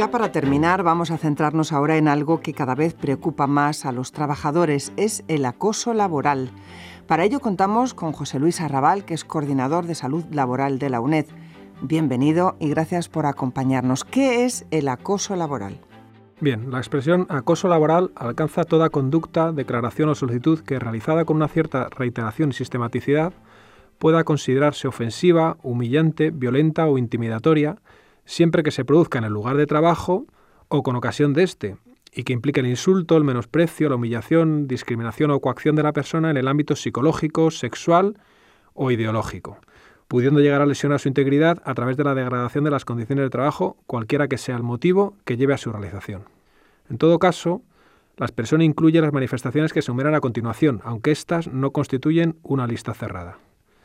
ya para terminar, vamos a centrarnos ahora en algo que cada vez preocupa más a los trabajadores, es el acoso laboral. Para ello contamos con José Luis Arrabal, que es coordinador de salud laboral de la UNED. Bienvenido y gracias por acompañarnos. ¿Qué es el acoso laboral? Bien, la expresión acoso laboral alcanza toda conducta, declaración o solicitud que, realizada con una cierta reiteración y sistematicidad, pueda considerarse ofensiva, humillante, violenta o intimidatoria, siempre que se produzca en el lugar de trabajo o con ocasión de éste, y que implique el insulto, el menosprecio, la humillación, discriminación o coacción de la persona en el ámbito psicológico, sexual o ideológico, pudiendo llegar a lesionar su integridad a través de la degradación de las condiciones de trabajo, cualquiera que sea el motivo que lleve a su realización. En todo caso, la expresión incluye las manifestaciones que se enumeran a continuación, aunque éstas no constituyen una lista cerrada.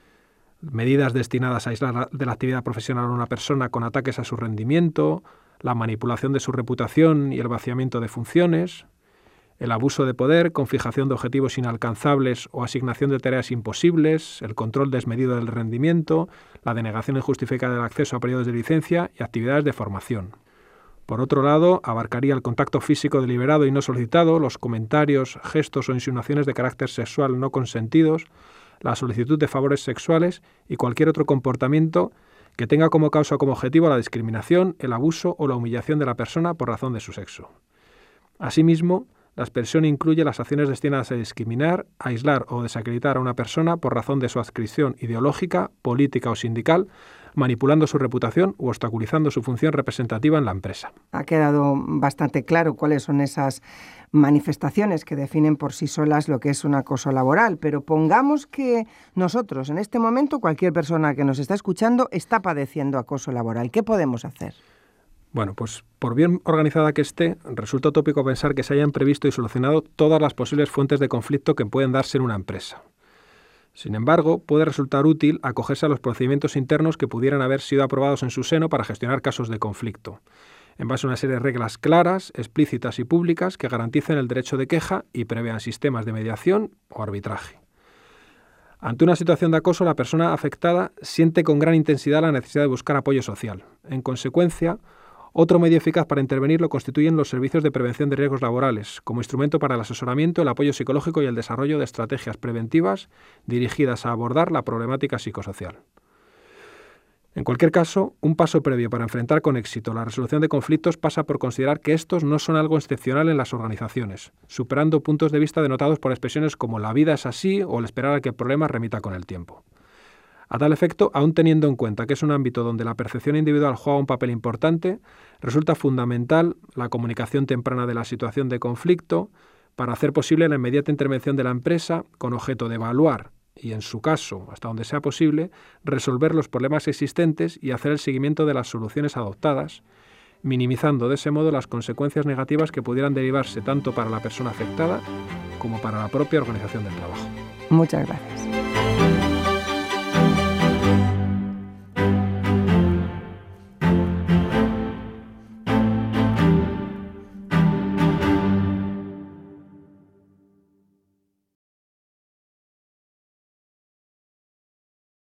Medidas destinadas a aislar de la actividad profesional a una persona con ataques a su rendimiento, la manipulación de su reputación y el vaciamiento de funciones, el abuso de poder con fijación de objetivos inalcanzables o asignación de tareas imposibles, el control desmedido del rendimiento, la denegación injustificada del acceso a periodos de licencia y actividades de formación. Por otro lado, abarcaría el contacto físico deliberado y no solicitado, los comentarios, gestos o insinuaciones de carácter sexual no consentidos, la solicitud de favores sexuales y cualquier otro comportamiento que tenga como causa o como objetivo la discriminación, el abuso o la humillación de la persona por razón de su sexo. Asimismo, la expresión incluye las acciones destinadas a discriminar, aislar o desacreditar a una persona por razón de su adscripción ideológica, política o sindical, manipulando su reputación u obstaculizando su función representativa en la empresa. Ha quedado bastante claro cuáles son esas manifestaciones que definen por sí solas lo que es un acoso laboral, pero pongamos que nosotros, en este momento, cualquier persona que nos está escuchando está padeciendo acoso laboral. ¿Qué podemos hacer? Bueno, pues por bien organizada que esté, resulta utópico pensar que se hayan previsto y solucionado todas las posibles fuentes de conflicto que pueden darse en una empresa. Sin embargo, puede resultar útil acogerse a los procedimientos internos que pudieran haber sido aprobados en su seno para gestionar casos de conflicto, en base a una serie de reglas claras, explícitas y públicas que garanticen el derecho de queja y prevean sistemas de mediación o arbitraje. Ante una situación de acoso, la persona afectada siente con gran intensidad la necesidad de buscar apoyo social. En consecuencia, otro medio eficaz para intervenir lo constituyen los servicios de prevención de riesgos laborales, como instrumento para el asesoramiento, el apoyo psicológico y el desarrollo de estrategias preventivas dirigidas a abordar la problemática psicosocial. En cualquier caso, un paso previo para enfrentar con éxito la resolución de conflictos pasa por considerar que estos no son algo excepcional en las organizaciones, superando puntos de vista denotados por expresiones como la vida es así o el esperar a que el problema remita con el tiempo. A tal efecto, aun teniendo en cuenta que es un ámbito donde la percepción individual juega un papel importante, resulta fundamental la comunicación temprana de la situación de conflicto para hacer posible la inmediata intervención de la empresa con objeto de evaluar y, en su caso, hasta donde sea posible, resolver los problemas existentes y hacer el seguimiento de las soluciones adoptadas, minimizando de ese modo las consecuencias negativas que pudieran derivarse tanto para la persona afectada como para la propia organización del trabajo. Muchas gracias.